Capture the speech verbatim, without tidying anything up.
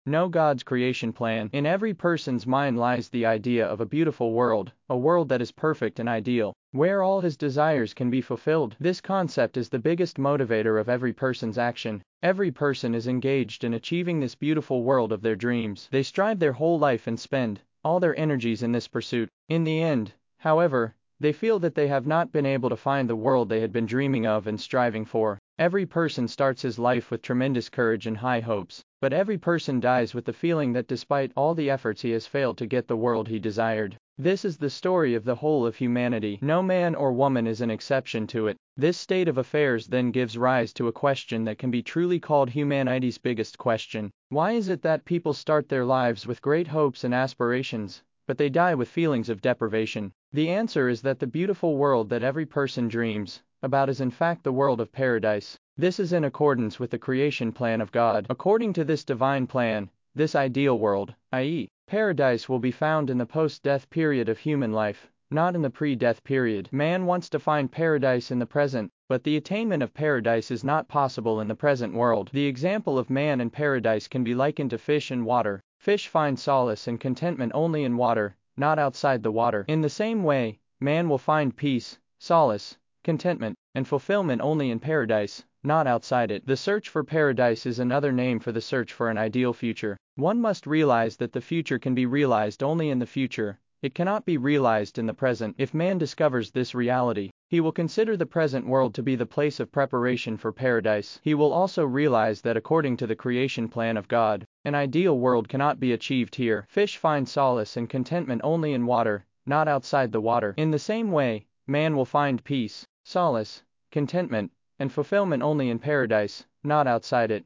know God's creation plan. In every person's mind lies the idea of a beautiful world, a world that is perfect and ideal, where all his desires can be fulfilled. This concept is the biggest motivator of every person's action. Every person is engaged in achieving this beautiful world of their dreams. They strive their whole life and spend all their energies in this pursuit. In the end, however, they feel that they have not been able to find the world they had been dreaming of and striving for. Every person starts his life with tremendous courage and high hopes, but every person dies with the feeling that despite all the efforts he has failed to get the world he desired. This is the story of the whole of humanity. No man or woman is an exception to it. This state of affairs then gives rise to a question that can be truly called humanity's biggest question. Why is it that people start their lives with great hopes and aspirations, but they die with feelings of deprivation? The answer is that the beautiful world that every person dreams about is in fact the world of paradise. This is in accordance with the creation plan of God. According to this divine plan, this ideal world, that is, paradise, will be found in the post-death period of human life, not in the pre-death period. Man wants to find paradise in the present, but the attainment of paradise is not possible in the present world. The example of man and paradise can be likened to fish and water. Fish find solace and contentment only in water, not outside the water. In the same way, man will find peace, solace, contentment, and fulfillment only in paradise, not outside it. The search for paradise is another name for the search for an ideal future. One must realize that the future can be realized only in the future. It cannot be realized in the present. If man discovers this reality, he will consider the present world to be the place of preparation for paradise. He will also realize that according to the creation plan of God, an ideal world cannot be achieved here. Fish find solace and contentment only in water, not outside the water. In the same way, man will find peace, solace, contentment, and fulfillment only in paradise, not outside it.